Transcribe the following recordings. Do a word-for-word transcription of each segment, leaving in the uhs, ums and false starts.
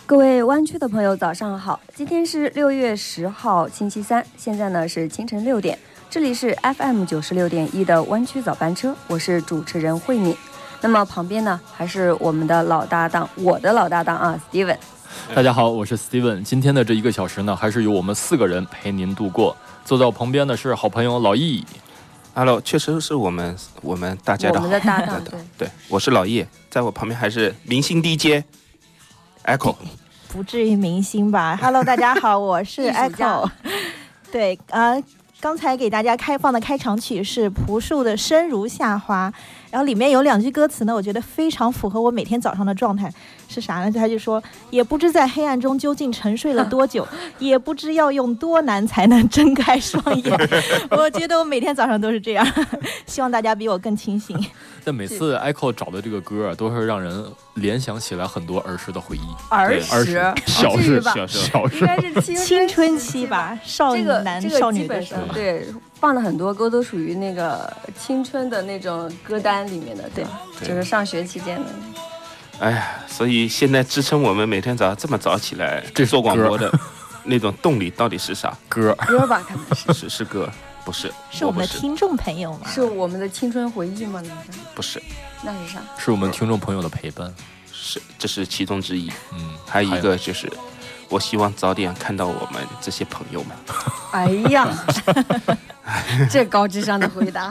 各位湾区的朋友早上好，今天是六月十号星期三，现在呢是清晨六点，这里是 F M 九十六点一的湾区早班车，我是主持人慧敏。那么旁边呢还是我们的老搭档，我的老搭档啊 Steven。 大家好，我是 Steven。 今天的这一个小时呢，还是由我们四个人陪您度过。坐在我旁边的是好朋友老易。 Hello， 确实是我们我们大家的好， 我们的搭档对, 对，我是老叶，在我旁边还是明星 D J Echo。 不至于明星吧。 Hello， 大家好，我是 Echo。 对，呃刚才给大家开放的开场曲是朴树的《生如夏花》，然后里面有两句歌词呢，我觉得非常符合我每天早上的状态。是啥呢？他就说，也不知在黑暗中究竟沉睡了多久，也不知要用多难才能睁开双眼。我觉得我每天早上都是这样，希望大家比我更清醒。 但每次 Echo 找的这个歌啊，都是让人联想起来很多儿时的回忆。 儿时小事小事小事，应该是青青春期吧，少男、 这个、 少女的时候。 对，放的很多歌都属于那个青春的那种歌单里面的，对，对就是上学期间的。 哎呀，所以现在支撑我们每天早上这么早起来做广播的那种动力到底是啥？ 歌歌吧，可能是是是歌，不是是我们的听众朋友吗？ 是我们的青春回忆吗？ 不是， 那是啥？ 是我们听众朋友的陪伴， 是这是其中之一。 嗯， 还有一个就是，我希望早点看到我们这些朋友们。 哎呀，这高智商的回答。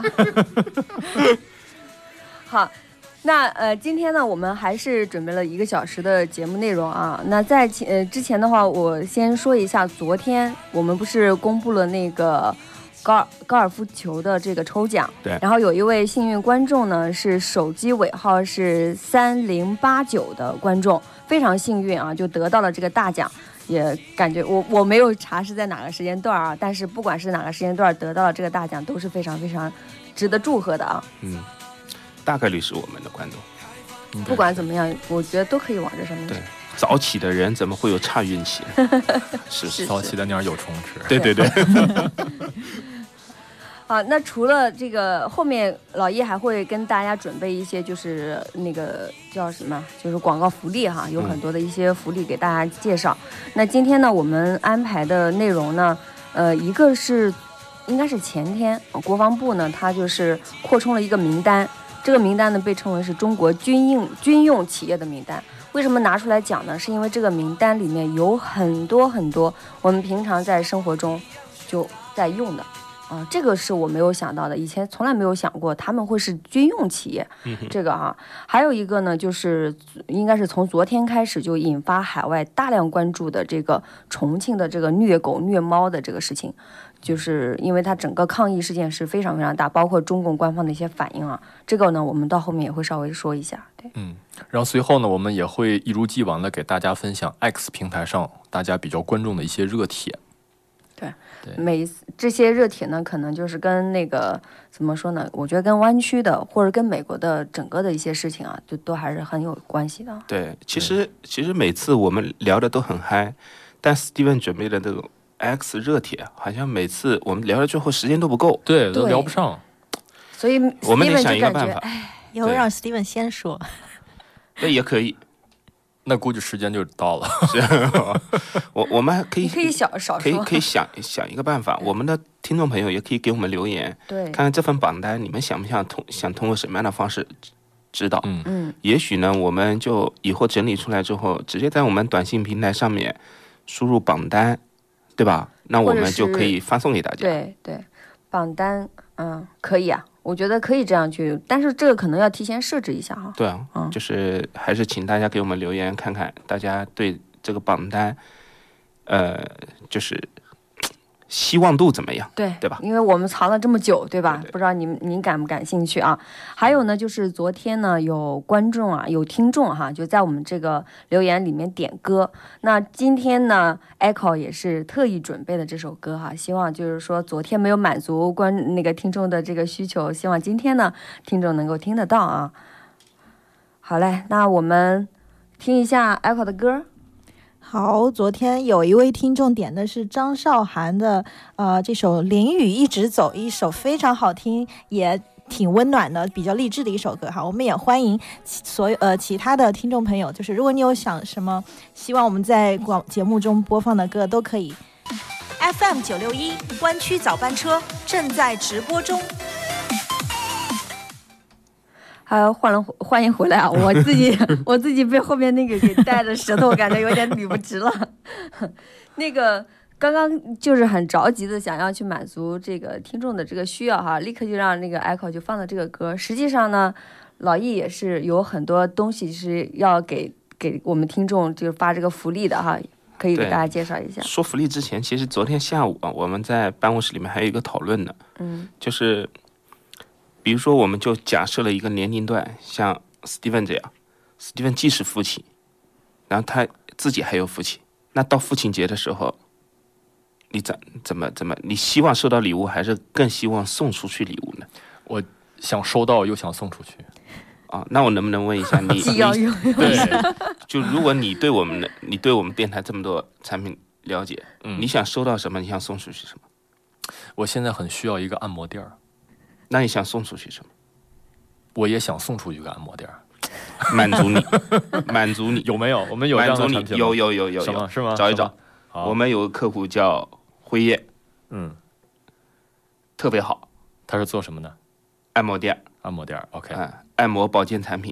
好。那呃，今天呢，我们还是准备了一个小时的节目内容啊。那在呃之前的话，我先说一下，昨天我们不是公布了那个高尔高尔夫球的这个抽奖， 对。 然后有一位幸运观众呢，是手机尾号是三零八九的观众，非常幸运啊，就得到了这个大奖。也感觉我我没有查是在哪个时间段啊，但是不管是哪个时间段得到了这个大奖，都是非常非常值得祝贺的啊。 嗯。大概率是我们的观众， 不管怎么样，我觉得都可以往这上面。 对，早起的人怎么会有差运气？是是，早起的鸟有虫吃。 对对对。 好，那除了这个，后面老叶还会跟大家准备一些，就是那个叫什么，就是广告福利哈，有很多的一些福利给大家介绍。嗯、那今天呢，我们安排的内容呢，呃，一个是应该是前天国防部呢，它就是扩充了一个名单。这个名单呢被称为是中国军用军用企业的名单。为什么拿出来讲呢？是因为这个名单里面有很多很多我们平常在生活中就在用的啊、呃，这个是我没有想到的，以前从来没有想过他们会是军用企业。这个啊，还有一个呢，就是应该是从昨天开始就引发海外大量关注的这个重庆的这个虐狗虐猫的这个事情。就是因为它整个抗议事件是非常非常大，包括中共官方的一些反应啊，这个呢我们到后面也会稍微说一下。对， 嗯，然后随后呢，我们也会一如既往的给大家分享 X 平台上大家比较关注的一些热帖。 对，对，每这些热帖呢，可能就是跟那个怎么说呢？我觉得跟湾区的或者跟美国的整个的一些事情啊，就都还是很有关系的。 对，其实其实每次我们聊的都很嗨，但 Steven 准备的这种 X 热帖，好像每次我们聊了之后时间都不够， 对，都聊不上， 所以我们得想一个办法。 以后让 Steven 先说， 对，也可以。 那估计时间就到了。 是我我们可以可以小少说， 可以可以想想一个办法。我们的听众朋友也可以给我们留言， 对， 看看这份榜单你们想不想通想通过什么样的方式知道？ 嗯嗯， 也许呢，我们就以后整理出来之后，直接在我们短信平台上面输入榜单。对吧？那我们就可以发送给大家。 对对，榜单，嗯，可以啊，我觉得可以这样去，但是这个可能要提前设置一下哈。 对啊，嗯，就是还是请大家给我们留言，看看大家对这个榜单，呃，就是希望度怎么样？ 对对吧？ 因为我们藏了这么久，对吧？ 对对， 不知道您您感不感兴趣啊？还有呢，就是昨天呢，有观众啊，有听众哈，就在我们这个留言里面点歌。那今天呢 ，Echo 也是特意准备的这首歌哈，希望就是说昨天没有满足观那个听众的这个需求，希望今天呢，听众能够听得到啊。好嘞，那我们听一下 Echo 的歌。 好，昨天有一位听众点的是张韶涵的呃这首《淋雨一直走》，一首非常好听，也挺温暖的，比较励志的一首歌哈。我们也欢迎所有呃其他的听众朋友，就是如果你有想什么希望我们在广节目中播放的歌，都可以。F M 九六一湾区早班车正在直播中。 还欢迎欢迎回来啊！我自己我自己被后面那个给带的舌头，我感觉有点捋不直了。那个刚刚就是很着急的想要去满足这个听众的这个需要哈，立刻就让那个 Echo 就放了这个歌。实际上呢，老易也是有很多东西是要给给我们听众就是发这个福利的哈。可以给大家介绍一下。 说福利之前，其实昨天下午啊，我们在办公室里面还有一个讨论呢。嗯，就是比如说，我们就假设了一个年龄段，像 Steven 这样 ，Steven 既是父亲，然后他自己还有父亲，那到父亲节的时候，你怎怎么怎么，你希望收到礼物，还是更希望送出去礼物呢？ 我想收到，又想送出去。 啊，那我能不能问一下你？ 既要用对，就如果你对我们的，你对我们电台这么多产品了解，嗯，你想收到什么？你想送出去什么？ 我现在很需要一个按摩垫儿， 那你想送出去什么？ 我也想送出去一个按摩垫儿， 满足你，满足你， 有没有？我们有这样的产品吗？ 有有有有什么？是吗？ 找一找。我们有个客户叫辉夜， 嗯， 特别好。 他是做什么的？ 按摩垫。 按摩垫 ，OK，、 嗯、按摩保健产品。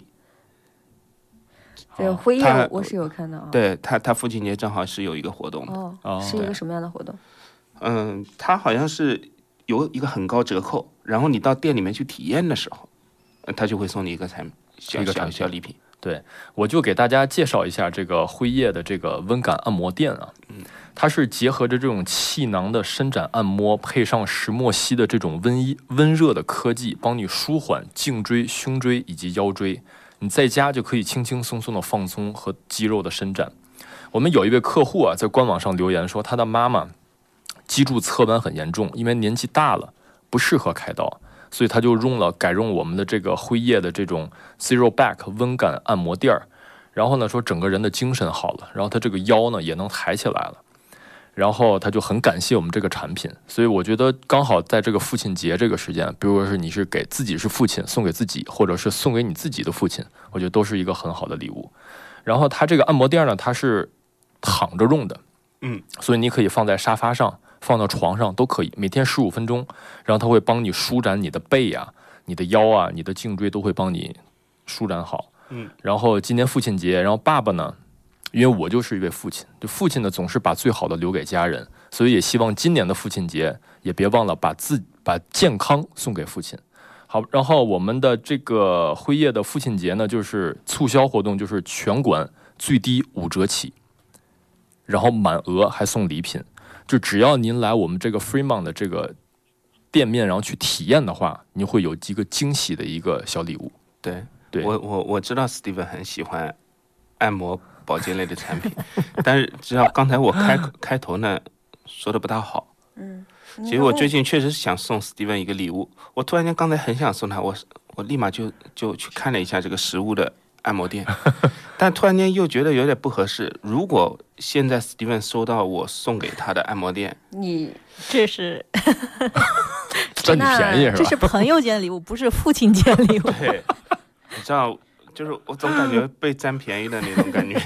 对，辉夜我是有看到啊。 对他，他父亲节正好是有一个活动的。 哦，是一个什么样的活动？ 嗯，他好像是有一个很高折扣，然后你到店里面去体验的时候，他就会送你一个产小一个小小礼品。 对，我就给大家介绍一下这个辉夜的这个温感按摩垫啊。嗯，它是结合着这种气囊的伸展按摩，配上石墨烯的这种温一温热的科技，帮你舒缓颈椎、胸椎以及腰椎。你在家就可以轻轻松松的放松和肌肉的伸展。我们有一位客户啊，在官网上留言说，他的妈妈脊柱侧弯很严重，因为年纪大了，不适合开刀。所以他就用了改用我们的这个辉夜的这种 Zero Back 温感按摩垫儿，然后呢说整个人的精神好了，然后他这个腰呢也能抬起来了，然后他就很感谢我们这个产品。所以我觉得刚好在这个父亲节这个时间，比如说是你是给自己是父亲送给自己，或者是送给你自己的父亲，我觉得都是一个很好的礼物。然后它这个按摩垫呢，它是躺着用的， 嗯， 所以你可以放在沙发上，放到床上都可以，每天十五分钟，然后它会帮你舒展你的背啊、你的腰啊、你的颈椎都会帮你舒展好。 嗯， 然后今年父亲节，然后爸爸呢，因为我就是一位父亲，就父亲呢总是把最好的留给家人，所以也希望今年的父亲节也别忘了把自把健康送给父亲。好，然后我们的这个辉夜的父亲节呢，就是促销活动，就是全馆最低五折起，然后满额还送礼品。就只要您来我们这个 Fremont 的这个店面，然后去体验的话，你会有一个惊喜的一个小礼物。 对， 对我我我知道 Steven 很喜欢按摩保健类的产品，但是知道刚才我开开头呢说的不大好。 嗯， 其实我最近确实想送 Steven 一个礼物，我突然间刚才很想送他，我我立马就就去看了一下这个实物的按摩店，但突然间又觉得有点不合适。如果现在 Steven 收到我送给他的按摩垫， 你这是占你便宜是吧？ 这是朋友间礼物，不是父亲节礼物。 对，你知道，就是我总感觉被占便宜的那种感觉。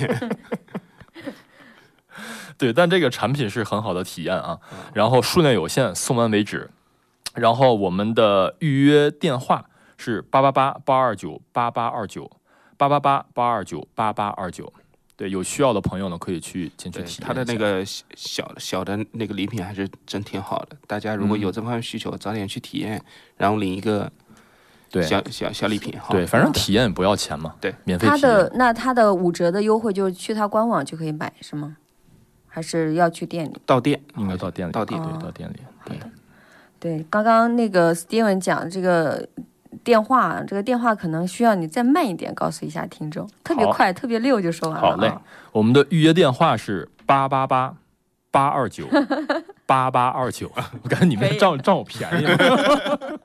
对，但这个产品是很好的体验啊，然后数量有限，送完为止。然后我们的预约电话是八八八八二九八八二九。八八八八二九八八二九，对，有需要的朋友呢可以去进去体验。 他的那个小小的那个礼品还是真挺好的，大家如果有这方面需求，嗯、早点去体验，然后领一个对小小小礼品。 对，反正体验不要钱嘛， 对， 免费体验。 他的那他的五折的优惠就是去他官网就可以买是吗？还是要去店里？ 到店应该到店里， 到店对，到店里。对对，刚刚那个 Steven 讲这个。电话，这个电话可能需要你再慢一点，告诉一下听众，特别快，特别溜就说完了。 好嘞，我们的预约电话是八八八八二九八八二九，我感觉你们占占我便宜了。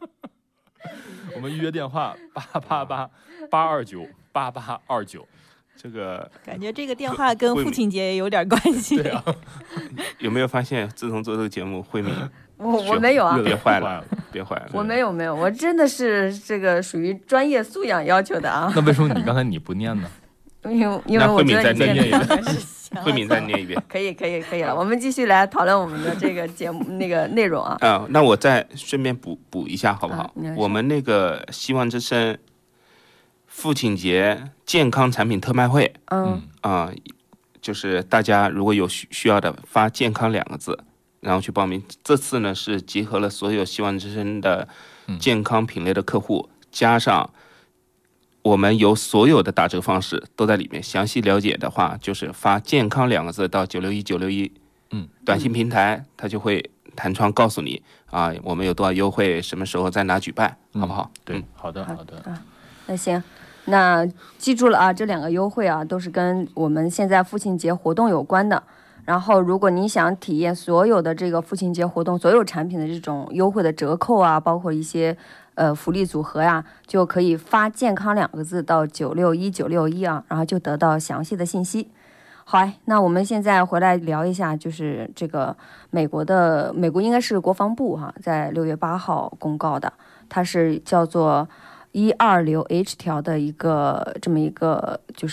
我们预约电话八八八八二九八八二九。 这个感觉这个电话跟父亲节也有点关系。 对啊， 有没有发现，自从做这个节目，慧敏我我没有啊， 别坏了，别坏了。 我没有没有，我真的是这个属于专业素养要求的啊。 那为什么你刚才你不念呢？ 因为因为我觉得你念一遍， 慧敏再念一遍。 可以可以可以了，我们继续来讨论我们的这个节目那个内容啊。 啊，那我再顺便补补一下好不好？ 啊、 我们那个希望之声父亲节健康产品特卖会， 嗯啊、呃，就是大家如果有需需要的，发健康两个字，然后去报名。这次呢是集合了所有希望之声的健康品类的客户，嗯、加上我们有所有的打折方式都在里面。详细了解的话，就是发健康两个字到九六一九六一，嗯，短信平台它就会弹窗告诉你啊，我们有多少优惠，什么时候在哪举办，嗯、好不好？ 对，好的好的。 啊，那行。那记住了啊，这两个优惠啊，都是跟我们现在父亲节活动有关的。然后，如果你想体验所有的这个父亲节活动所有产品的这种优惠的折扣啊，包括一些呃福利组合呀、啊，就可以发健康两个字到九六一九六一啊，然后就得到详细的信息。好，那我们现在回来聊一下，就是这个美国的美国应该是国防部哈、啊，在六月八号公告的，它是叫做一二流 H 条的一个这么一个就是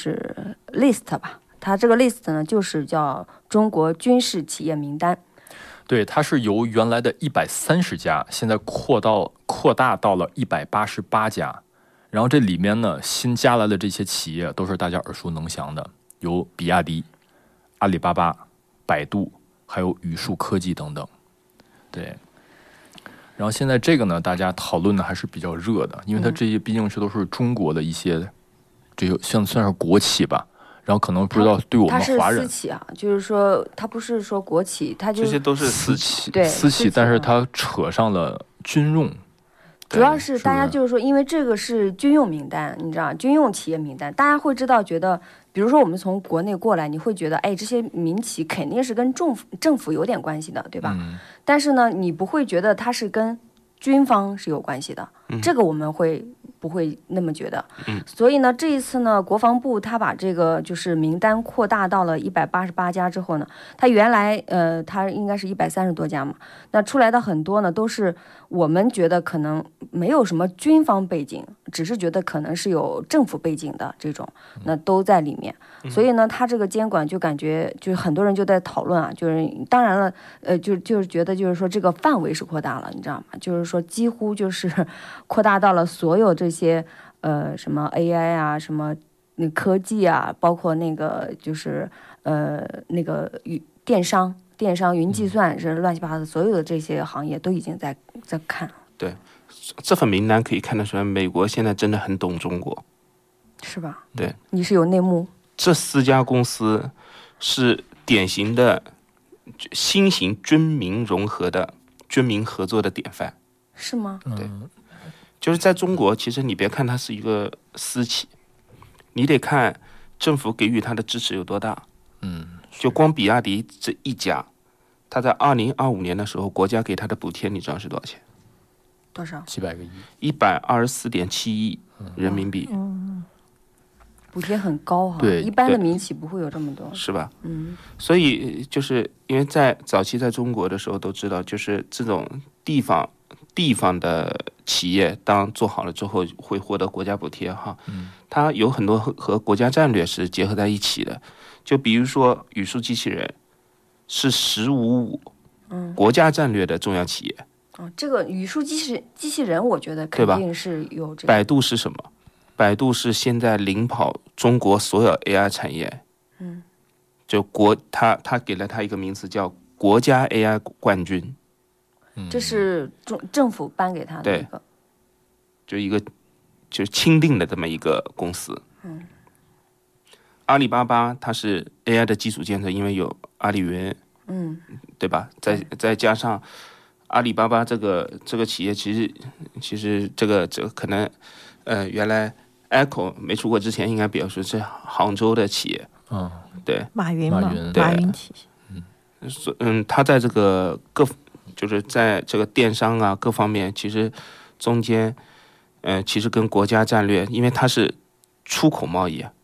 list 吧。它这个 list 呢，就是叫中国军事企业名单。 对，它是由原来的一百三十家，现在扩到扩大到了一百八十八家。然后这里面呢，新加来的这些企业都是大家耳熟能详的，有比亚迪、阿里巴巴、百度，还有宇树科技等等。对。然后现在这个呢，大家讨论的还是比较热的，因为它这些毕竟是都是中国的一些，这个算算是国企吧。然后可能不知道对我们华人， 它是私企啊，就是说它不是说国企，它就这些都是私企， 对私企，但是它扯上了军用。 主要是大家就是说，因为这个是军用名单，你知道，军用企业名单，大家会知道，觉得，比如说我们从国内过来，你会觉得，哎，这些民企肯定是跟政府政府有点关系的，对吧？ 嗯、 但是呢，你不会觉得它是跟军方是有关系的， 嗯、 这个我们会不会那么觉得？ 嗯， 所以呢，这一次呢，国防部他把这个就是名单扩大到了一百八十八家之后呢，他原来呃，他应该是一百三十多家嘛，那出来的很多呢，都是我们觉得可能没有什么军方背景，只是觉得可能是有政府背景的这种，那都在里面。所以呢，他这个监管就感觉就是很多人就在讨论啊，就是当然了，呃，就就是觉得就是说这个范围是扩大了，你知道吗？就是说几乎就是扩大到了所有这些呃什么 A I 啊，什么那科技啊，包括那个就是呃那个云电商、电商、云计算是乱七八糟的，所有的这些行业都已经在在看。 对，这份名单可以看得出来，美国现在真的很懂中国， 是吧？ 对， 你是有内幕。 这四家公司是典型的新型军民融合的军民合作的典范， 是吗？ 对，就是在中国，其实你别看它是一个私企，你得看政府给予它的支持有多大。 嗯， 就光比亚迪这一家，它在二零二五年的时候，国家给它的补贴，你知道是多少钱？ 多少？ 几百个亿， 一百二十四点七亿人民币。 嗯，补贴很高哈、啊。 对， 一般的民企不会有这么多， 是吧？ 嗯， 所以就是因为在早期在中国的时候都知道，就是这种地方地方的企业，当做好了之后会获得国家补贴哈。 嗯， 它有很多和和国家战略是结合在一起的，就比如说语数机器人是“十五五”国家战略的重要企业。 哦，这个语数机器机器人，我觉得肯定是有这个。 百度是什么？百度是现在领跑中国所有 A I 产业。 嗯， 就国，他他给了他一个名词叫国家 A I 冠军。 这是中政府颁给他的一个， 就一个就钦定的这么一个公司。 嗯， 阿里巴巴它是 A I 的基础建设，因为有阿里云， 嗯， 对吧？再再加上阿里巴巴这个这个企业，其实其实这个这个可能，呃，原来 Echo 没出国之前，应该表示是杭州的企业。 嗯， 对， 马云嘛， 马云， 马云企业。 嗯，嗯，他在这个各就是在这个电商啊各方面，其实中间，呃，其实跟国家战略，因为它是出口贸易啊，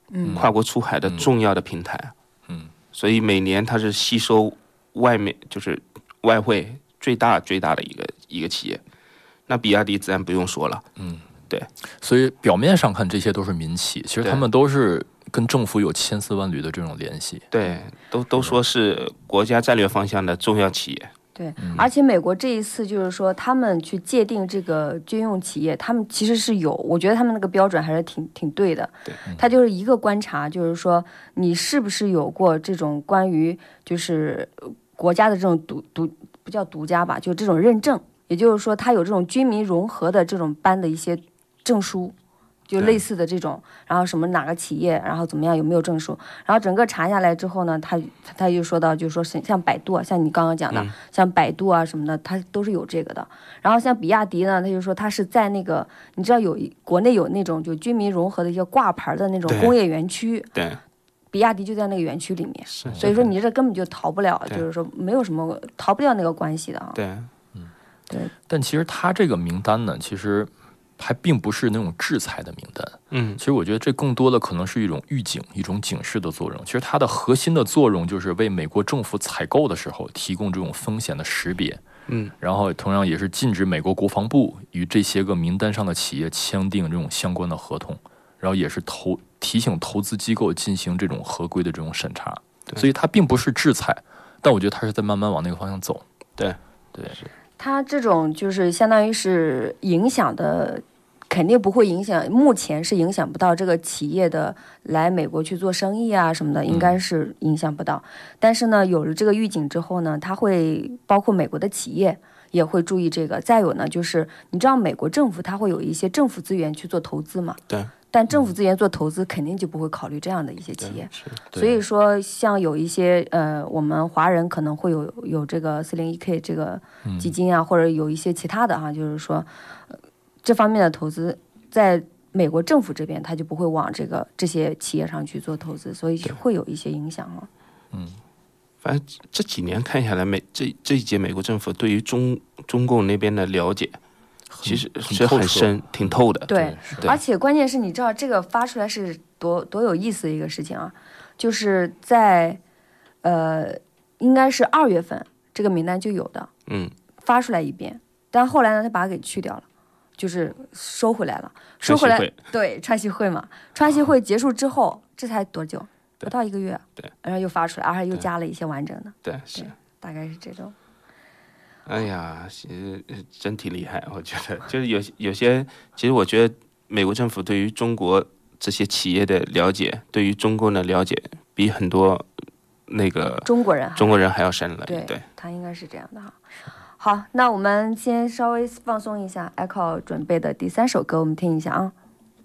嗯，跨国出海的重要的平台。 嗯， 所以每年它是吸收外面就是外汇最大最大的一个一个企业。那比亚迪自然不用说了。 嗯， 对。 所以表面上看这些都是民企，其实他们都是跟政府有千丝万缕的这种联系。 对，都都说是国家战略方向的重要企业。 对，而且美国这一次就是说，他们去界定这个军用企业，他们其实是有，我觉得他们那个标准还是挺挺对的。 对， 他就是一个观察，就是说你是不是有过这种关于就是国家的这种独独不叫独家吧，就这种认证，也就是说他有这种军民融合的这种班的一些证书。就类似的这种，然后什么哪个企业，然后怎么样有没有证书，然后整个查下来之后呢，他他就说到，就是说像百度啊，像你刚刚讲的，嗯、像百度啊什么的，它都是有这个的。然后像比亚迪呢，他就说他是在那个，你知道有国内有那种就军民融合的一些挂牌的那种工业园区， 对， 比亚迪就在那个园区里面，所以说你这根本就逃不了，就是说没有什么逃不掉那个关系的啊。 对， 嗯， 对。 但其实他这个名单呢，其实。还并不是那种制裁的名单， 嗯， 其实我觉得这更多的可能是一种预警、一种警示的作用。其实它的核心的作用就是为美国政府采购的时候提供这种风险的识别， 嗯， 然后同样也是禁止美国国防部与这些个名单上的企业签订这种相关的合同，然后也是投提醒投资机构进行这种合规的这种审查。所以它并不是制裁，但我觉得它是在慢慢往那个方向走。 对， 对，是。 它这种就是相当于是影响的。肯定不会影响，目前是影响不到这个企业的来美国去做生意啊什么的，应该是影响不到。嗯、但是呢，有了这个预警之后呢，它会包括美国的企业也会注意这个。再有呢，就是你知道美国政府它会有一些政府资源去做投资嘛？ 对。 但政府资源做投资肯定就不会考虑这样的一些企业。 所以说，像有一些呃，我们华人可能会有有这个四零一 K 这个基金啊，嗯、或者有一些其他的哈、啊，就是说。呃这方面的投资，在美国政府这边，他就不会往这个这些企业上去做投资，所以会有一些影响啊。 嗯，反正这几年看下来，美这这一届美国政府对于中中共那边的了解，其实是很深、挺透的。 对，而且关键是你知道这个发出来是多多有意思的一个事情啊，就是在呃，应该是二月份这个名单就有的， 嗯， 发出来一遍，但后来呢，他把它给去掉了。就是收回来了，收回来，对，川习会嘛，川习会结束之后，这才多久？不到一个月， 对， 然后又发出来，而且又加了一些完整的， 对，是， 大概是这种。 哎呀，其实真挺厉害，我觉得，就是有有些，其实我觉得美国政府对于中国这些企业的了解，对于中共的了解，比很多那个中国人中国人还要深了， 对， 对， 他应该是这样的哈。好，那我们先稍微放松一下 Echo 准备的第三首歌，我们听一下啊。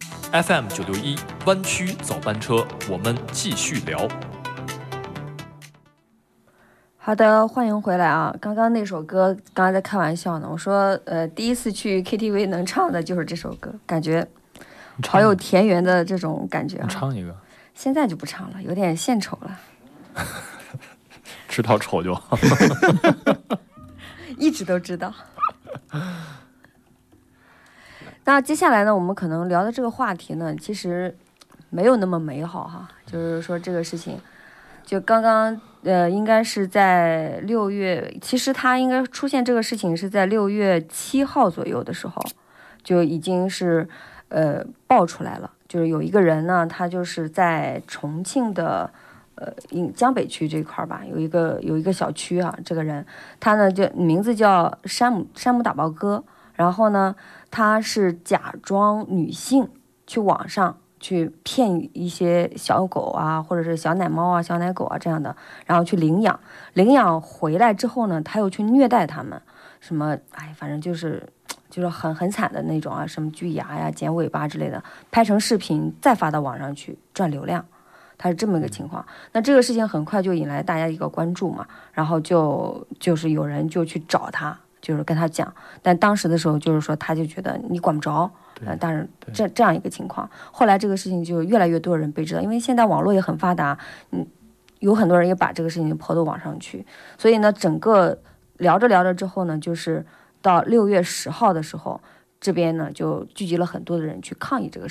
F M 九六一湾区早班车，我们继续聊。 好的，欢迎回来啊！刚刚那首歌，刚刚在开玩笑呢，我说，呃，第一次去 K T V 能唱的就是这首歌，感觉好有田园的这种感觉啊。 唱一个。 现在就不唱了，有点献丑了。 知道丑就好。 一直都知道。那接下来呢，我们可能聊的这个话题呢，其实没有那么美好哈。就是说这个事情，就刚刚呃，应该是在六月，其实它应该出现这个事情是在六月七号左右的时候，就已经是呃爆出来了。就是有一个人呢，他就是在重庆的。呃，江北区这块吧，有一个有一个小区啊，这个人他呢就名字叫山姆山姆打包哥，然后呢他是假装女性去网上去骗一些小狗啊，或者是小奶猫啊、小奶狗啊这样的，然后去领养，领养回来之后呢，他又去虐待他们，什么哎，反正就是就是很很惨的那种啊，什么锯牙呀、剪尾巴之类的，拍成视频再发到网上去赚流量。它是这么一个情况，那这个事情很快就引来大家一个关注嘛，然后就就是有人就去找他，就是跟他讲，但当时的时候就是说他就觉得你管不着，呃，但是这这样一个情况，后来这个事情就越来越多人被知道，因为现在网络也很发达，嗯，有很多人也把这个事情抛到网上去，所以呢，整个聊着聊着之后呢，就是到六月十号的时候，这边呢就聚集了很多的人去抗议这个事情，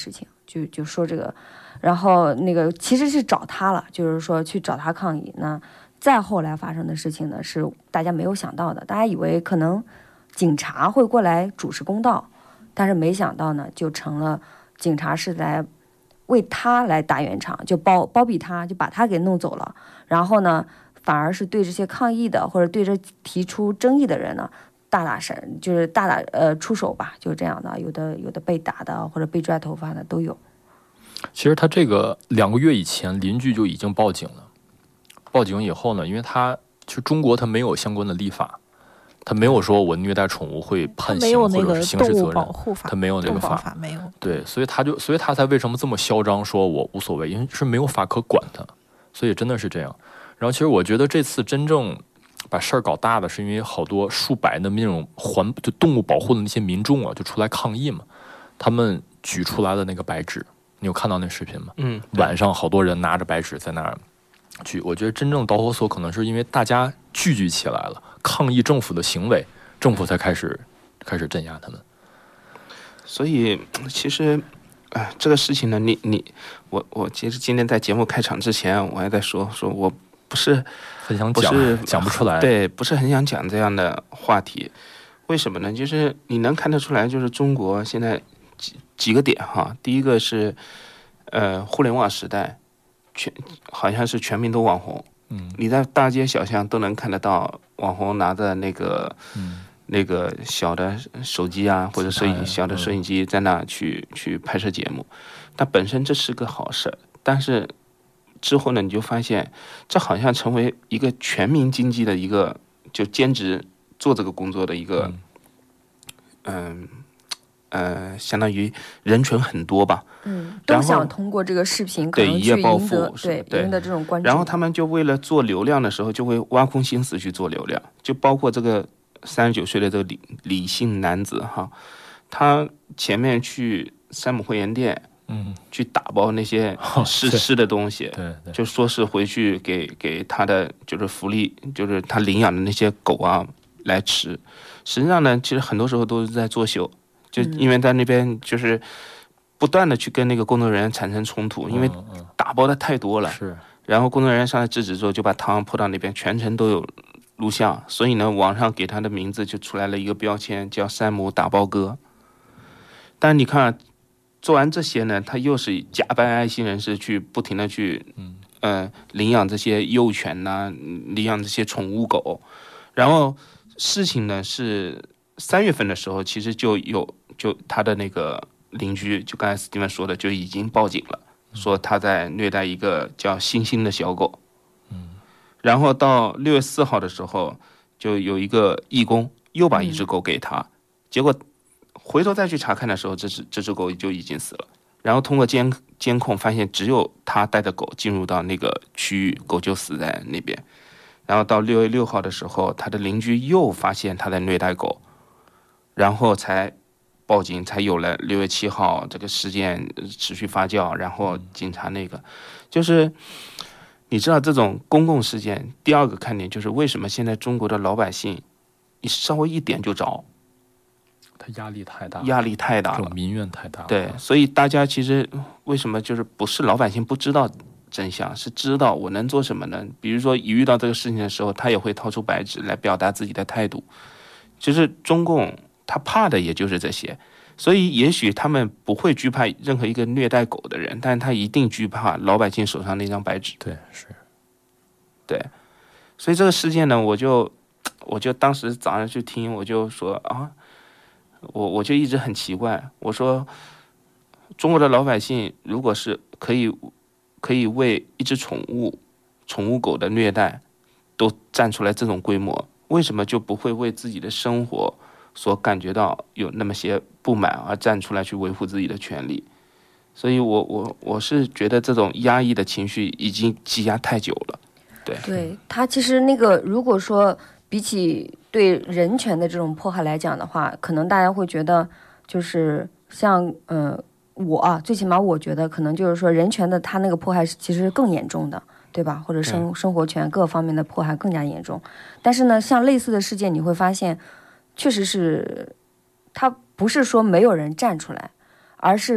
就就说这个，然后那个其实是找他了，就是说去找他抗议。那再后来发生的事情呢，是大家没有想到的，大家以为可能警察会过来主持公道，但是没想到呢，就成了警察是来为他来打圆场，就包包庇他，就把他给弄走了。然后呢，反而是对这些抗议的或者对这提出争议的人呢，大打神，就是大打呃出手吧，就这样的，有的有的被打的或者被拽头发的都有。 其实他这个两个月以前邻居就已经报警了，报警以后呢，因为他其实中国他没有相关的立法，他没有说我虐待宠物会判刑或者是刑事责任，他没有那个法， 法没有。 对，所以他就所以他才为什么这么嚣张，说我无所谓，因为是没有法可管他，所以真的是这样。然后其实我觉得这次真正把事儿搞大的是因为好多数百的那种环就动物保护的那些民众啊，就出来抗议嘛，他们举出来的那个白纸，你有看到那视频吗？ 嗯， 晚上好多人拿着白纸在那儿举。我觉得真正导火索可能是因为大家聚集起来了，抗议政府的行为，政府才开始开始镇压他们。 所以其实，哎、呃，这个事情呢，你你我我其实今天在节目开场之前，我还在说说我不是很想讲， 不是讲不出来， 对，不是很想讲这样的话题。为什么呢？就是你能看得出来，就是中国现在几几个点哈。第一个是，呃，互联网时代，全好像是全民都网红。 嗯， 你在大街小巷都能看得到网红拿着那个、 嗯、 那个小的手机啊，或者摄影小的摄影机在那去、嗯、去拍摄节目。但本身这是个好事，但是之后呢，你就发现这好像成为一个全民经济的一个就兼职做这个工作的一个，嗯。呃，呃，相当于人群很多吧， 嗯，都想通过这个视频可能去赢得对赢得这种关注。 然后他们就为了做流量的时候，就会挖空心思去做流量，就包括这个三十九岁的这个李李姓男子哈，他前面去山姆会员店， 嗯， 去打包那些试吃的东西， 对对， 就说是回去给给他的就是福利，就是他领养的那些狗啊来吃。实际上呢，其实很多时候都是在作秀。就因为在那边就是不断的去跟那个工作人员产生冲突，因为打包的太多了， 是， 然后工作人员上来制止之后，就把汤泼到那边，全程都有录像，所以呢，网上给他的名字就出来了一个标签，叫山姆打包哥。但你看，做完这些呢，他又是假扮爱心人士去不停的去，嗯，呃，领养这些幼犬呐、啊，领养这些宠物狗，然后事情呢是三月份的时候，其实就有。就他的那个邻居，就刚才史蒂文说的，就已经报警了，说他在虐待一个叫星星的小狗。 嗯， 然后到六月四号的时候，就有一个义工又把一只狗给他，结果回头再去查看的时候，这只这只狗就已经死了。然后通过监监控发现，只有他带的狗进入到那个区域，狗就死在那边。然后到六月六号的时候，他的邻居又发现他在虐待狗，然后才报警，才有了六月七号这个事件持续发酵，然后警察那个，就是你知道这种公共事件，第二个看点就是为什么现在中国的老百姓，你稍微一点就着， 他压力太大， 压力太大了， 民怨太大了。 对，所以大家其实为什么就是不是老百姓不知道真相，是知道我能做什么呢？比如说一遇到这个事情的时候，他也会掏出白纸来表达自己的态度。就是中共他怕的也就是这些，所以也许他们不会惧怕任何一个虐待狗的人，但他一定惧怕老百姓手上那张白纸。 对，是， 对，所以这个事件呢，我就我就当时早上去听，我就说啊，我我就一直很奇怪，我说中国的老百姓如果是可以可以为一只宠物宠物狗的虐待都站出来这种规模，为什么就不会为自己的生活所感觉到有那么些不满而站出来去维护自己的权利？所以我我我是觉得这种压抑的情绪已经积压太久了。对， 对，他其实那个如果说比起对人权的这种迫害来讲的话，可能大家会觉得就是像嗯我啊，最起码我觉得可能就是说人权的他那个迫害是其实更严重的，对吧？或者生生活权各方面的迫害更加严重。但是呢，像类似的事件你会发现，确实是他不是说没有人站出来，而是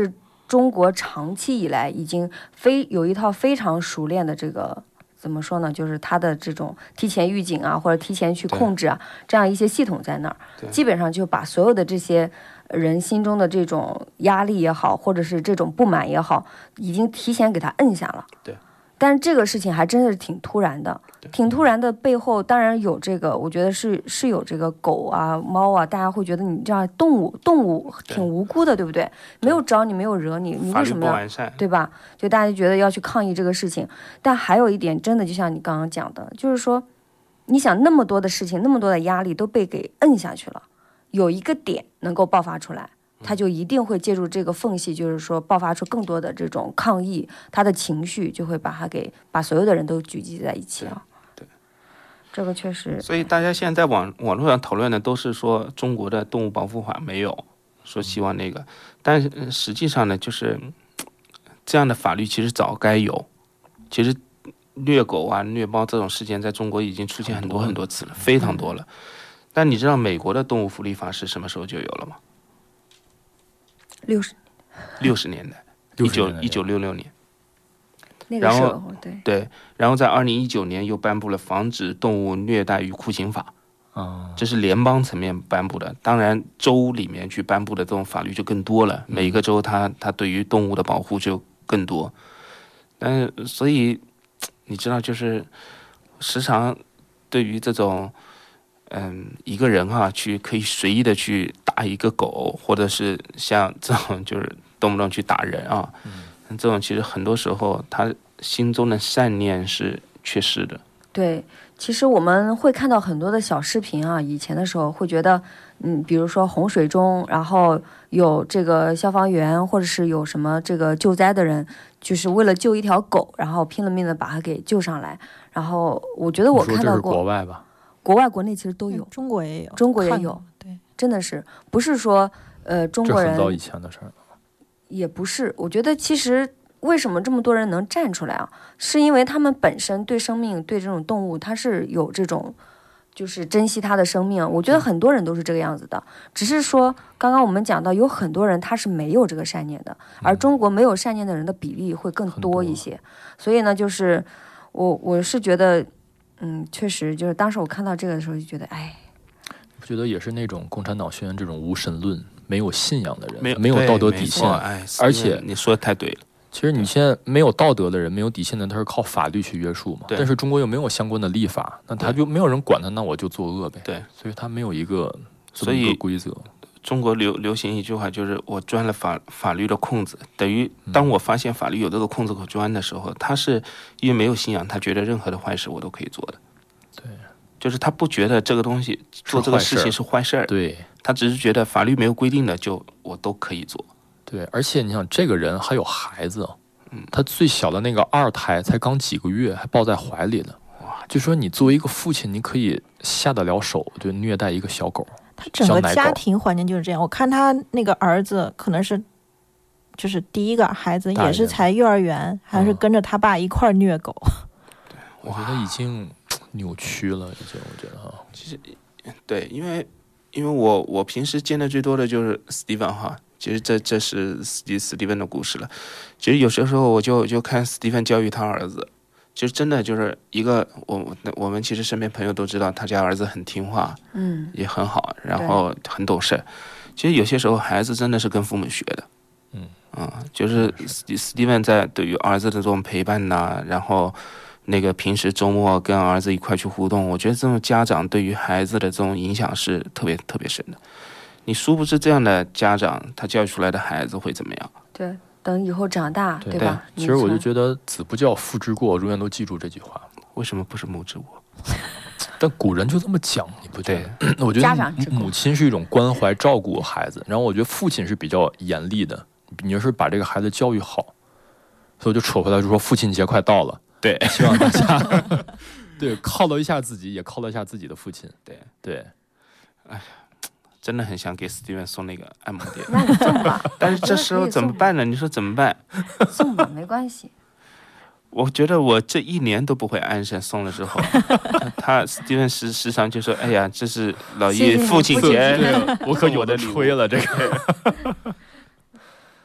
中国长期以来已经非有一套非常熟练的这个怎么说呢，就是它的这种提前预警啊，或者提前去控制啊，这样一些系统在那儿，基本上就把所有的这些人心中的这种压力也好，或者是这种不满也好，已经提前给它摁下了。 对。 但是这个事情还真是挺突然的，挺突然的背后当然有这个，我觉得是是有这个狗啊、猫啊，大家会觉得你这样动物动物挺无辜的，对不对？没有招你，没有惹你，你为什么要对吧？就大家觉得要去抗议这个事情。但还有一点，真的就像你刚刚讲的，就是说，你想那么多的事情，那么多的压力都被给摁下去了，有一个点能够爆发出来。他就一定会借助这个缝隙，就是说爆发出更多的这种抗议，他的情绪就会把他给把所有的人都聚集在一起啊。 对，对这个确实。 所以大家现在在网网络上讨论的都是说中国的动物保护法没有，说希望那个，但是实际上呢，就是这样的法律其实早该有。其实虐狗啊、虐猫这种事件在中国已经出现很多很多次了，非常多了。但你知道美国的动物福利法是什么时候就有了吗？ 六十六十年代，一九一九六六年， 那个时候对对，然后在二零一九年又颁布了防止动物虐待与酷刑法，啊，这是联邦层面颁布的。当然，州里面去颁布的这种法律就更多了，每个州它它对于动物的保护就更多。但是，所以你知道，就是时常对于这种。嗯，一个人哈、啊，去可以随意的去打一个狗，或者是像这种就是动不动去打人啊，嗯、这种其实很多时候他心中的善念是缺失的。 对，其实我们会看到很多的小视频啊，以前的时候会觉得，嗯，比如说洪水中，然后有这个消防员或者是有什么这个救灾的人，就是为了救一条狗，然后拼了命的把它给救上来。然后我觉得我看到过， 你说这是国外吧？ 国外、国内其实都有， 中国也有， 中国也有， 对， 真的是不是说呃中国人？ 这很早以前的事儿。 也不是，我觉得其实为什么这么多人能站出来啊？是因为他们本身对生命、对这种动物，他是有这种就是珍惜它的生命。我觉得很多人都是这个样子的，只是说刚刚我们讲到，有很多人他是没有这个善念的，而中国没有善念的人的比例会更多一些。所以呢，就是我我是觉得。嗯，确实，就是当时我看到这个的时候就觉得，哎， 我觉得也是那种共产党宣言这种无神论、没有信仰的人， 没有没有道德底线， 哎， 而且你说的太对了。 其实你现在没有道德的人、没有底线的，他是靠法律去约束嘛。但是中国又没有相关的立法，那他就没有人管他，那我就作恶呗。 对， 所以他没有一个这么一个规则。 中国流流行一句话，就是我钻了法法律的空子，等于当我发现法律有这个空子可钻的时候，他是因为没有信仰，他觉得任何的坏事我都可以做的。 对， 就是他不觉得这个东西做这个事情是坏事儿， 对， 他只是觉得法律没有规定的就我都可以做。 对，而且你想，这个人还有孩子，嗯，他最小的那个二胎才刚几个月，还抱在怀里呢。哇，就说你作为一个父亲，你可以下得了手就虐待一个小狗。 他整个家庭环境就是这样。我看他那个儿子可能是，就是第一个孩子也是才幼儿园，还是跟着他爸一块虐狗。 对，我觉得已经扭曲了，已经我觉得哈。 其实，对，因为因为我我平时见的最多的就是史蒂芬哈。其实这这是史蒂史蒂芬的故事了。其实有些时候我就就看史蒂芬教育他儿子。其实真的就是一个我我们其实身边朋友都知道他家儿子很听话，嗯，也很好，然后很懂事。其实有些时候孩子真的是跟父母学的，嗯啊、嗯，就是史蒂芬在对于儿子的这种陪伴呐、啊，然后那个平时周末跟儿子一块去互动，我觉得这种家长对于孩子的这种影响是特别特别深的。你殊不知这样的家长，他教育出来的孩子会怎么样？ 对。等以后长大， 对, 对吧？ 其实我就觉得子不教父之过，永远都记住这句话。 为什么不是母之过？ 但古人就这么讲，你不觉得？我觉得母亲是一种关怀照顾孩子，然后我觉得父亲是比较严厉的，你要是把这个孩子教育好，所以我就扯回来就说父亲节快到了， 对， 希望大家对犒劳一下自己，也犒劳一下自己的父亲。 对对， 哎。真的很想给史蒂文送那个按摩垫， 那你送吧。 但是这时候怎么办呢？你说怎么办？ 送吧，没关系。 我觉得我这一年都不会安生，送了之后，他史蒂文时时常就说：“哎呀，这是老爷父亲节， 我可有的吹了这个。”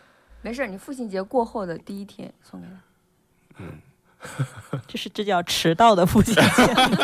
没事，你父亲节过后的第一天送给他。 嗯， 这是这叫迟到的父亲节。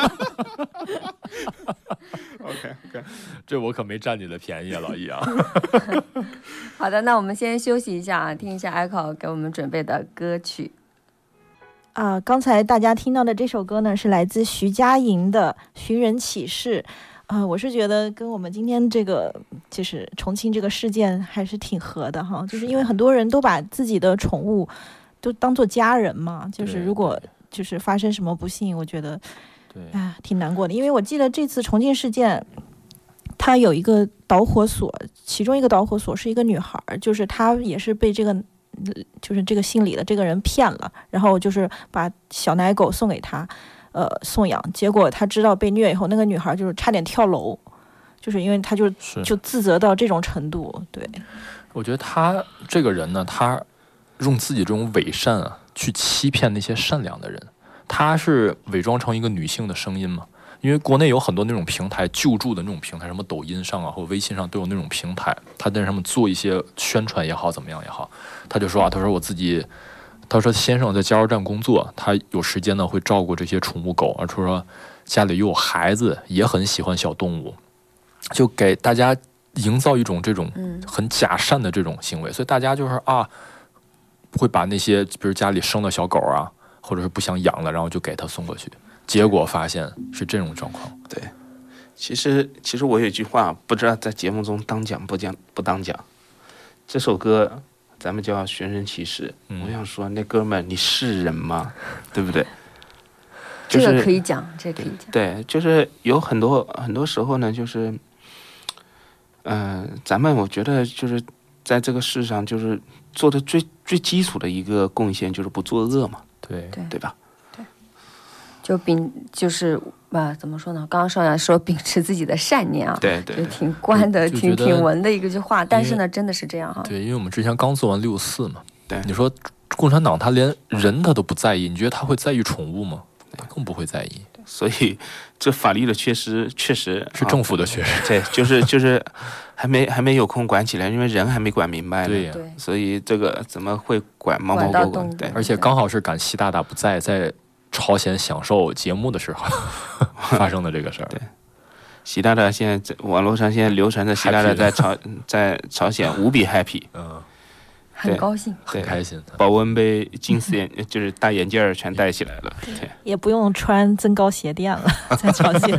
OK OK， 这我可没占你的便宜啊，老易啊。 好的，那我们先休息一下啊，听一下 Echo 给我们准备的歌曲。 啊，刚才大家听到的这首歌呢，是来自徐佳莹的《寻人启事》。啊、呃，我是觉得跟我们今天这个就是重庆这个事件还是挺合的哈，就是因为很多人都把自己的宠物都当做家人嘛，就是如果就是发生什么不幸，我觉得对啊挺难过的。因为我记得这次重庆事件，它有一个导火索，其中一个导火索是一个女孩，就是她也是被这个就是这个姓李的这个人骗了，然后就是把小奶狗送给他。呃，送养，结果他知道被虐以后，那个女孩就是差点跳楼，就是因为他就就自责到这种程度。对， 我觉得他这个人呢，他用自己这种伪善啊，去欺骗那些善良的人。他是伪装成一个女性的声音嘛？因为国内有很多那种平台救助的那种平台，什么抖音上啊或者微信上都有那种平台，他在上面做一些宣传也好，怎么样也好，他就说啊，他说我自己。他说先生在加油站工作，他有时间呢会照顾这些宠物狗，而且说家里又有孩子，也很喜欢小动物，就给大家营造一种这种很假善的这种行为，所以大家就是啊，会把那些比如家里生的小狗啊，或者是不想养了，然后就给他送过去，结果发现是这种状况。 对，其实其实我有一句话不知道在节目中当讲不讲不当讲，这首歌。咱们叫寻人启事、嗯，我想说，那哥们儿，你是人吗？对不对？就是、 这个可以讲，这个可以讲。 对，就是有很多很多时候呢，就是，嗯、呃，咱们我觉得就是在这个世上，就是做的最最基础的一个贡献，就是不作恶嘛， 对对对吧？ 对，就秉就是啊，怎么说呢？刚刚少阳说秉持自己的善念啊， 对对， 就挺官的、挺挺文的一个句话，但是呢，真的是这样哈。 对，因为我们之前刚做完六四嘛， 对， 你说共产党他连人他都不在意，你觉得他会在意宠物吗？他更不会在意。 所以这法律的缺失确实是政府的缺失， 啊、对，就是就是还没还没有空管起来，因为人还没管明白呢。 对呀、 啊， 所以这个怎么会管猫猫狗狗？对， 而且刚好是赶习大大不在，在朝鲜享受节目的时候发生的这个事儿。 对，习大大现在在网络上现在流传着习大大在朝在朝鲜无比 happy， 嗯。 很高兴， 很开心。 保温杯、金丝眼，就是大眼镜儿全戴起来了，对， 也不用穿增高鞋垫了，在朝鲜。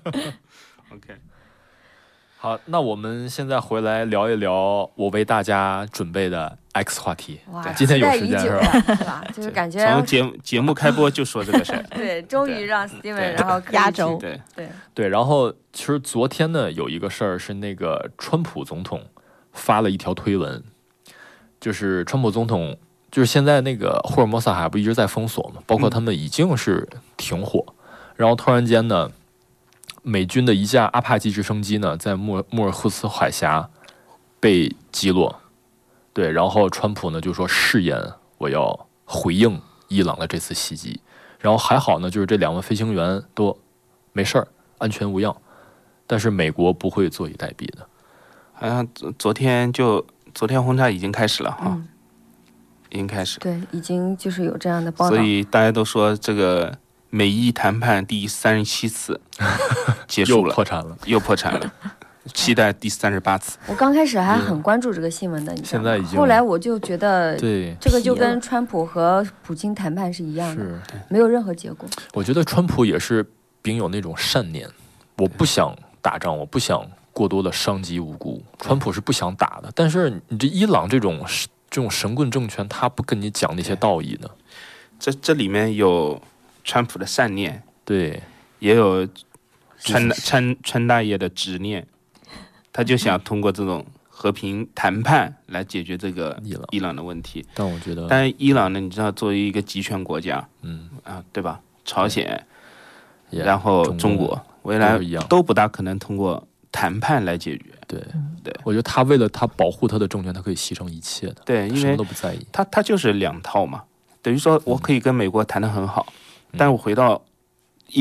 OK， 好，那我们现在回来聊一聊我为大家准备的 X 话题。 哇， 今天有时间是吧？ 是吧？就是感觉从节节目开播就说这个事儿。 对，终于让 Steven 然后压轴。 对对对，然后其实昨天呢有一个事儿是那个川普总统发了一条推文。就是川普总统，就是现在那个霍尔莫斯海不一直在封锁嘛，包括他们已经是停火，嗯、然后突然间呢，美军的一架阿帕奇直升机呢，在莫莫尔赫斯海峡被击落，对，然后川普呢就说誓言我要回应伊朗的这次袭击，然后还好呢，就是这两位飞行员都没事儿，安全无恙，但是美国不会坐以待毙的， 好像昨天就。昨天轰炸已经开始了哈、 嗯， 已经开始， 对，已经就是有这样的报道， 所以大家都说这个美伊谈判第三十七次结束了， 又破产了， 又破产了，期待第三十八次。 我刚开始还很关注这个新闻的，你知道吗？ 现在已经， 后来我就觉得， 对， 这个就跟川普和普京谈判是一样的， 是没有任何结果。 我觉得川普也是秉有那种善念，我不想打仗，我不想。过多的伤及无辜，川普是不想打的，但是你这伊朗这种这种神棍政权，他不跟你讲那些道义的。 这这里面有川普的善念， 对， 也有川川川大爷的执念，他就想通过这种和平谈判来解决这个伊朗伊朗的问题。 但我觉得， 但是伊朗呢，你知道，作为一个集权国家， 嗯啊，对吧？朝鲜， yeah, 然后中国，未来都不大可能通过。谈判来解决， 对对， 我觉得他为了他保护他的政权，他可以牺牲一切的， 对，因为什么都不在意。 他他就是两套嘛，等于说我可以跟美国谈得很好，嗯、但我回到伊朗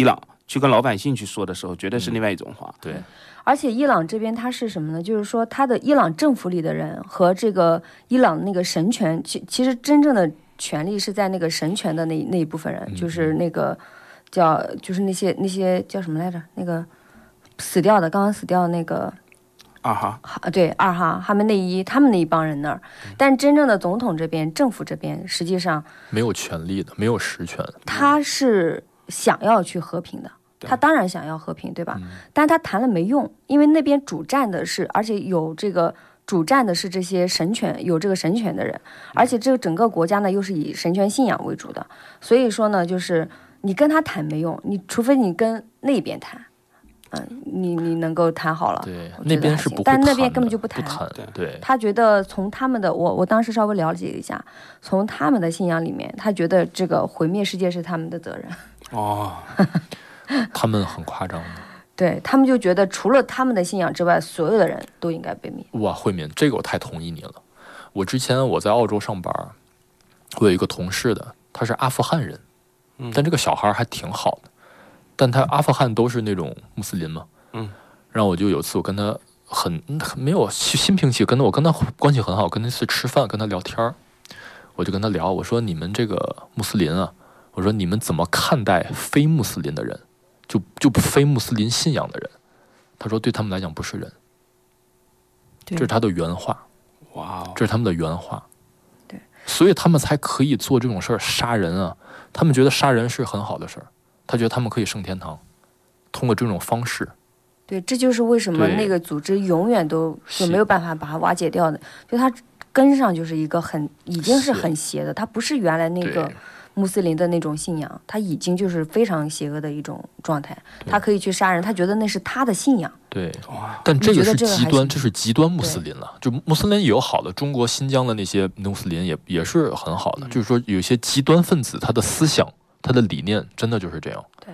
去跟老百姓去说的时候，绝对是另外一种话。 嗯、对。 而且伊朗这边它是什么呢？就是说，它的伊朗政府里的人和这个伊朗那个神权，其其实真正的权力是在那个神权的那那一部分人， 嗯、 就是那个叫就是那些那些叫什么来着？那个死掉的，刚刚死掉的那个二哈， 对二哈哈梅内伊他们那一帮人那儿。但真正的总统这边，政府这边，实际上没有权力的，没有实权。 他是想要去和平的。他当然想要和平，对吧？嗯、但是他谈了没用，因为那边主战的是，而且有这个主战的是这些神权，有这个神权的人，而且这个整个国家呢又是以神权信仰为主的，所以说呢，就是你跟他谈没用，你除非你跟那边谈，嗯，你你能够谈好了， 对，那边是不会谈的，但那边根本就不谈，不谈对， 他觉得从他们的，我我当时稍微了解一下，从他们的信仰里面，他觉得这个毁灭世界是他们的责任。 哦。 他们很夸张的， 对他们就觉得除了他们的信仰之外，所有的人都应该被灭。 哇，慧敏，这个我太同意你了。我之前我在澳洲上班，我有一个同事的，他是阿富汗人，但这个小孩还挺好的，但他阿富汗都是那种穆斯林嘛，嗯，然后我就有次我跟他很很没有心平气，跟他我跟他关系很好，跟他去吃饭，跟他聊天，我就跟他聊，我说你们这个穆斯林啊，我说你们怎么看待非穆斯林的人？就就非穆斯林信仰的人，他说对他们来讲不是人，这是他的原话。 哇， 这是他们的原话。 对， 所以他们才可以做这种事儿，杀人啊！他们觉得杀人是很好的事儿，他觉得他们可以升天堂，通过这种方式。 对，这就是为什么那个组织永远都就没有办法把它瓦解掉的，就它根上就是一个很已经是很邪的，它不是原来那个。穆斯林的那种信仰，他已经就是非常邪恶的一种状态，他可以去杀人，他觉得那是他的信仰。 对，但这个是极端，这是极端穆斯林了。就穆斯林也有好的，中国新疆的那些穆斯林也也是很好的。嗯、就是说，有些极端分子，他的思想、他的理念，真的就是这样。 对，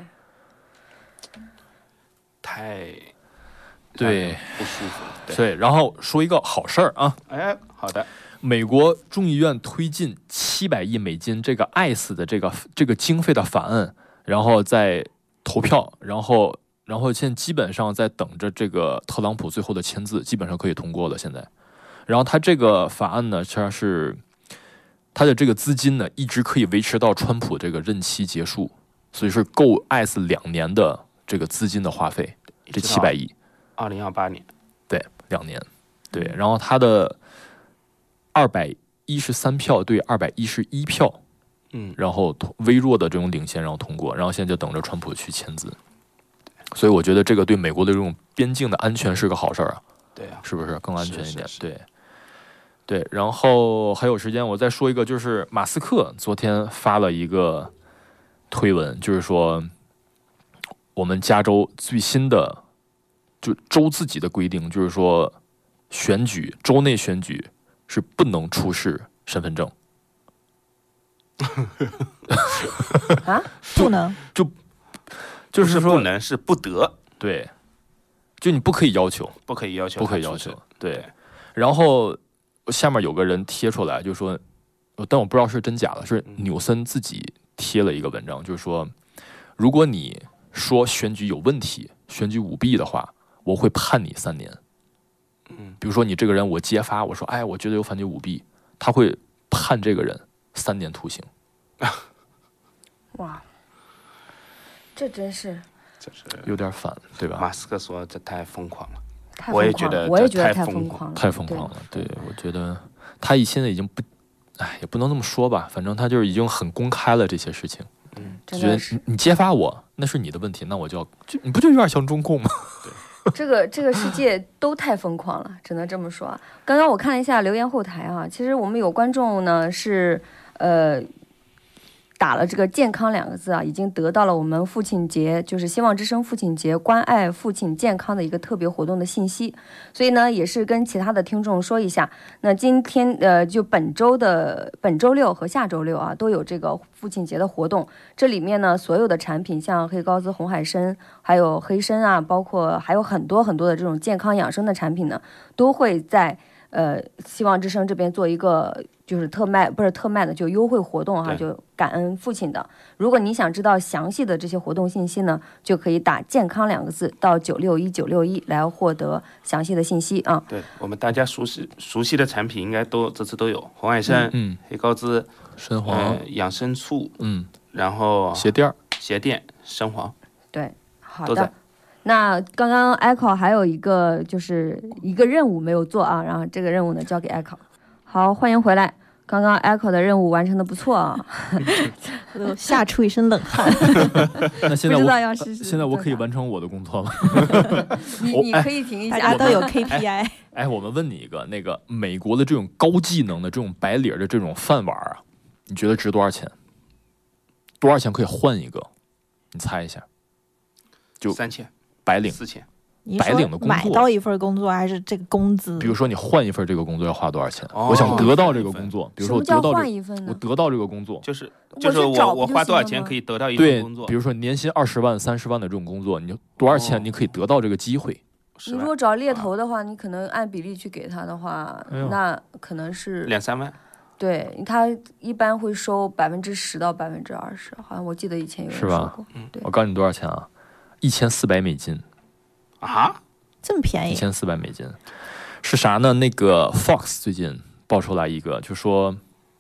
太对不舒服。 对，对然后说一个好事儿啊， 哎，好的。 美国众议院推进七百亿美金这个 I C E 的这个这个经费的法案，然后在投票，然后然后现在基本上在等着这个特朗普最后的签字，基本上可以通过了现在。然后他这个法案呢，它是他的这个资金呢，一直可以维持到川普这个任期结束，所以是够 I C E 两年的这个资金的花费，这七百亿。 二零二八年， 对，两年，对，然后他的。二百一十三票对二百一十一票，嗯，然后微弱的这种领先，然后通过，然后现在就等着川普去签字。所以我觉得这个对美国的这种边境的安全是个好事儿啊。 对啊， 是不是更安全一点？ 是是是对，对。然后还有时间，我再说一个，就是马斯克昨天发了一个推文，就是说我们加州最新的就州自己的规定，就是说选举州内选举。是不能出示身份证啊？ 不能就就是说不能是不得， 对，就你不可以要求， 不可以要求， 不可以要求，对。然后下面有个人贴出来，就说，但我不知道是真假的，是纽森自己贴了一个文章，就是说，如果你说选举有问题、选举舞弊的话，我会判你三年。嗯，比如说你这个人我揭发，我说哎，我觉得有反对舞弊，他会判这个人三年徒刑。 哇，这真是， 这是有点反，对吧？ 马斯克说这太疯狂了， 太疯狂了我也觉得， 我也觉得太疯狂了， 太疯狂了。对，对我觉得他现在已经不，哎，也不能这么说吧，反正他就是已经很公开了这些事情。 嗯， 觉得你你揭发我那是你的问题，那我就要就你不就有点像中共吗？ 对。 这个这个世界都太疯狂了，只能这么说。刚刚我看了一下留言后台啊，其实我们有观众呢是呃打了这个健康两个字啊，已经得到了我们父亲节，就是希望之声父亲节关爱父亲健康的一个特别活动的信息。所以呢，也是跟其他的听众说一下，那今天呃就本周的本周六和下周六啊都有这个父亲节的活动。这里面呢，所有的产品像黑高兹红海参，还有黑参啊，包括还有很多很多的这种健康养生的产品呢，都会在呃，希望之声这边做一个就是特卖，不是特卖的，就优惠活动哈，就感恩父亲的。如果你想知道详细的这些活动信息呢，就可以打健康两个字到九六一九六一来获得详细的信息啊。 对，我们大家熟悉熟悉的产品应该都这次都有，红海参、 嗯， 黑高芝、 生黄、呃、 养生醋， 嗯， 然后鞋垫、 鞋垫、生黄， 对，好的。那刚刚 Echo 还有一个就是一个任务没有做啊，然后这个任务呢交给 Echo。好，欢迎回来。刚刚 Echo 的任务完成的不错啊， 我吓出一身冷汗。 那现在我不知道要试试现在我可以完成我的工作吗？ 你你可以停一下， 大家都有 K P I。 哎, 哎，我们问你一个，那个美国的这种高技能的这种白领的这种饭碗啊，你觉得值多少钱？多少钱可以换一个？你猜一下。就三千。 白领四千， 白领的工作买到一份工作还是这个工资？ 比如说你换一份这个工作要花多少钱？哦、我想得到这个工作，比如说我得到换一份呢？ 我得到这个工作， 就是就是我我花多少钱可以得到一份工作？ 对，比如说年薪二十万、三十万的这种工作，你多少钱你可以得到这个机会？ 哦、你如果找猎头的话，你可能按比例去给他的话，哎、那可能是两三万。 对，他一般会收百分之十到百分之二十，好像我记得以前有人说过。 嗯，对，我告诉你多少钱啊？一千四百美金。 啊， 这么便宜！ 一千四百美金，是啥呢？那个 Fox 最近爆出来一个，就说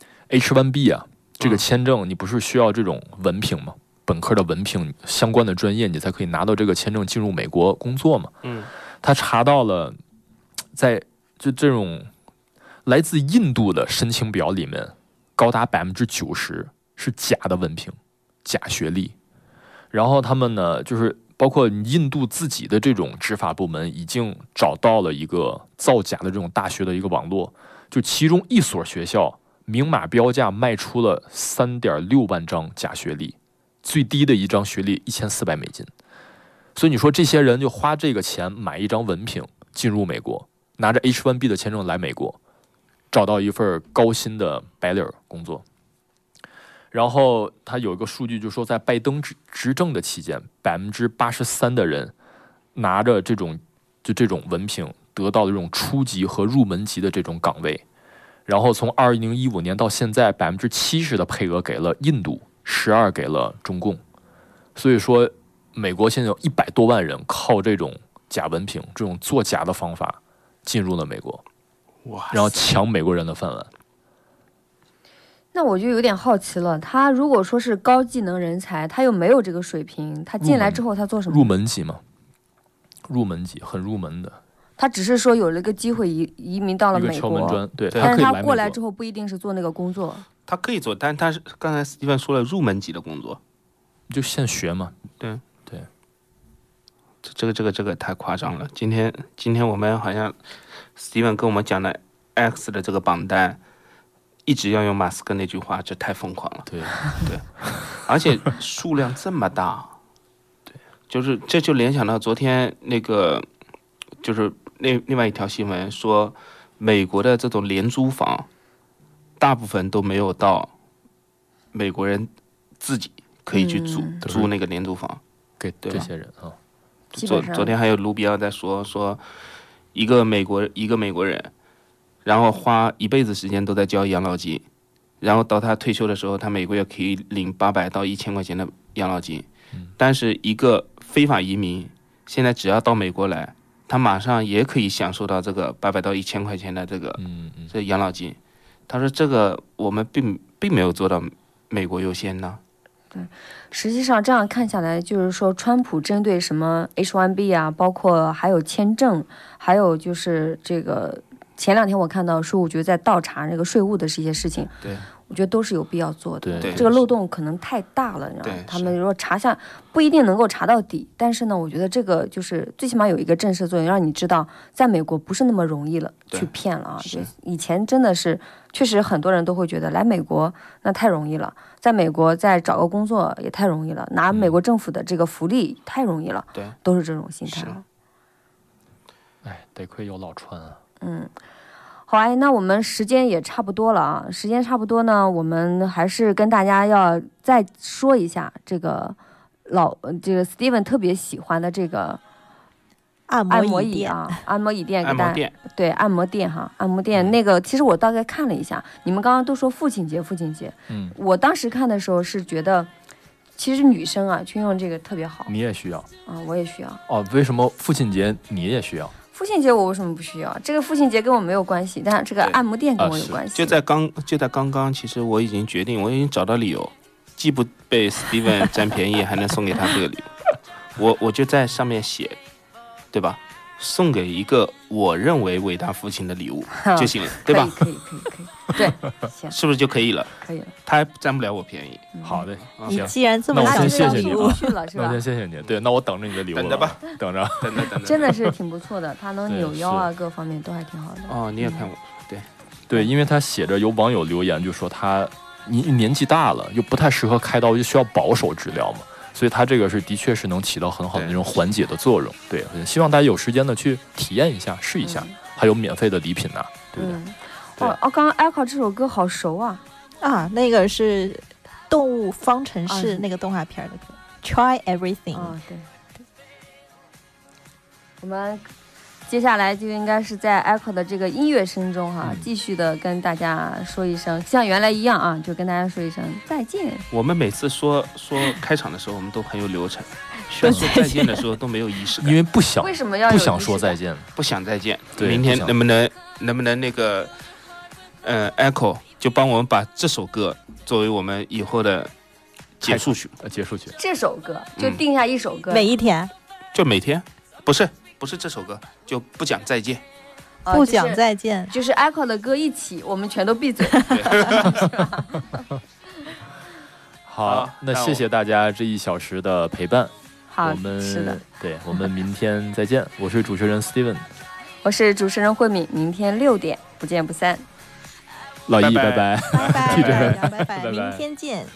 H 一 B 啊，这个签证你不是需要这种文凭吗？本科的文凭，相关的专业你才可以拿到这个签证进入美国工作嘛。 嗯， 他查到了，在就这种来自印度的申请表里面，高达百分之九十是假的文凭、假学历，然后他们呢，就是。包括印度自己的这种执法部门已经找到了一个造假的这种大学的一个网络，就其中一所学校明码标价卖出了 三点六万张假学历，最低的一张学历一千四百美金。所以你说这些人就花这个钱买一张文凭进入美国，拿着 H 一 B 的签证来美国，找到一份高薪的白领工作。然后他有一个数据，就是说在拜登执执政的期间，百分之八十三的人拿着这种就这种文凭，得到了这种初级和入门级的这种岗位。然后从二零一五年到现在，百分之七十的配额给了印度，十二给了中共。所以说，美国现在有一百多万人靠这种假文凭、这种作假的方法进入了美国，然后抢美国人的饭碗。 那我就有点好奇了，他如果说是高技能人才，他又没有这个水平，他进来之后他做什么？ 入门级嘛，入门级，很入门的。 他只是说有了一个机会移移民到了美国， 敲门砖，对， 但是他过来之后不一定是做那个工作。 他可以做，但他是刚才史蒂芬说了入门级的工作， 就现学嘛。 对对， 这个这个这个太夸张了。今天今天我们好像史蒂芬跟我们讲的 X 的这个榜单。一直要用马斯克那句话，这太疯狂了。 对对，而且数量这么大， 对， 就是这就联想到昨天那个，就是那另外一条新闻说，美国的这种廉租房，大部分都没有到美国人自己可以去租、嗯、租那个廉租房， 给这些人啊。 昨昨天还有卢比奥在说说，一个美国一个美国人。然后花一辈子时间都在交养老金，然后到他退休的时候，他每个月可以领八百到一千块钱的养老金。 嗯、 但是一个非法移民，现在只要到美国来，他马上也可以享受到这个八百到一千块钱的这个、 嗯嗯、 这养老金。他说这个我们并并没有做到美国优先呢。 对，实际上这样看下来，就是说川普针对什么 H 一 B 啊，包括还有签证，还有就是这个。前两天我看到税务局在倒查那个税务的这些事情， 对， 我觉得都是有必要做的。 对， 这个漏洞可能太大了，你知道吗？他们如果查下不一定能够查到底，但是呢，我觉得这个就是最起码有一个震慑作用，让你知道在美国不是那么容易了去骗了啊。就以前真的是，确实很多人都会觉得来美国那太容易了，在美国再找个工作也太容易了，拿美国政府的这个福利太容易了， 对、 嗯，都是这种心态。 哎，得亏有老川啊。 嗯，好哎，那我们时间也差不多了啊。时间差不多呢，我们还是跟大家要再说一下这个老这个 Steven 特别喜欢的这个按按摩摩椅椅啊，按摩椅店给大家按摩店， 对按摩店哈，按摩店那个其实我大概看了一下，你们刚刚都说父亲节父亲节， 嗯， 我当时看的时候是觉得，其实女生啊去用这个特别好你也需要啊，我也需要。 哦？为什么父亲节你也需要？ 父亲节我为什么不需要？这个父亲节跟我没有关系，但是这个对按摩店跟啊是我有关系。 就在刚就在刚刚，其实我已经决定，我已经找到理由，既不被 Steven 占便宜，还能送给他这个礼物。我我就在上面写，对吧？送给一个我认为伟大父亲的礼物就行了，对吧？ 可以可以可以可以，对，行， 是不是就可以了？ 可以了。 他还占不了我便宜。 好的， 你行， 既然这么那我想先谢谢你啊要礼物去了是吧那我先？谢谢你。对，那我等着你的礼物了， 等着吧， 等着。 等等等等。 真的是挺不错的，它能对扭腰啊，各方面都还挺好的。 哦，你也看我， 对，因为他写着有网友留言就说他你年纪大了，又不太适合开刀，就需要保守治疗嘛。所以它这个是的确是能起到很好的那种缓解的作用，对，希望大家有时间的去体验一下，试一下，还有免费的礼品呢、啊，对不对？ 嗯， 对哦哦，刚刚 Echo 这首歌好熟啊， 啊，那个是《动物方程啊是》 式那个动画片的歌，Try Everything。 啊，对，对。我们接下来就应该是在 Echo 的这个音乐声中哈、 嗯继续的跟大家说一声，像原来一样啊，就跟大家说一声再见。 我们每次说说开场的时候，我们都很有流程， 说但说再见的时候都没有仪式感， 因为不想为什么要不想有仪式感说再见， 不想再见。 对明天不想能不能能不能那个呃 Echo 就帮我们把这首歌作为我们以后的结束曲， 呃，结束曲。 这首歌就嗯定下一首歌， 每一天就每天不是不是这首歌就不讲再见。 呃不讲就是再见。 就是 Echo 的歌一起，我们全都闭嘴。 好好，那我那谢谢大家这一小时的陪伴， 好我，们是的， 对，我们明天再见。我是主持人 Steven， 我是主持人慧敏，明天六点不见不散。 老易， 拜拜拜拜。 拜拜， 记着大家拜拜， 拜拜明天见。